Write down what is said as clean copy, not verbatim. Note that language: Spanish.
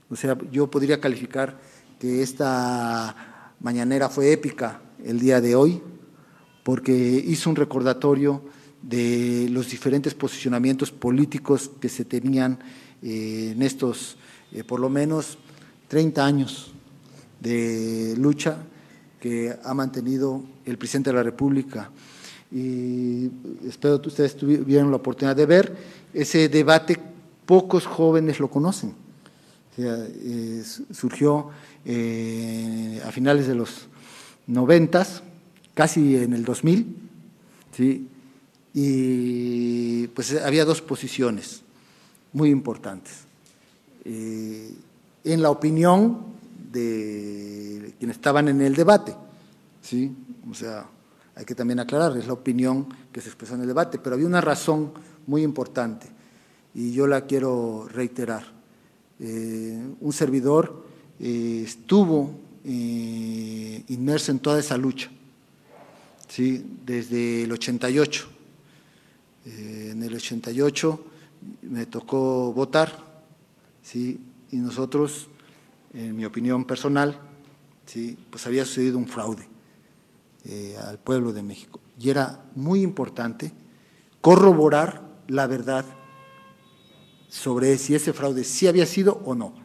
O sea, yo podría calificar que esta mañanera fue épica el día de hoy, porque hizo un recordatorio de los diferentes posicionamientos políticos que se tenían en estos, por lo menos, 30 años de lucha que ha mantenido el presidente de la República. Y espero que ustedes tuvieran la oportunidad de ver ese debate, pocos jóvenes lo conocen. O sea, surgió a finales de los 90, casi en el 2000, ¿sí? Y pues había dos posiciones muy importantes. En la opinión de quienes estaban en el debate, ¿sí? O sea, hay que también aclarar, es la opinión que se expresó en el debate, pero había una razón muy importante y yo la quiero reiterar. Un servidor estuvo inmerso en toda esa lucha, ¿sí? Desde el 88. En el 88 me tocó votar, ¿sí? Y nosotros, en mi opinión personal, ¿sí? Pues había sucedido un fraude al pueblo de México y era muy importante corroborar la verdad sobre si ese fraude sí había sido o no.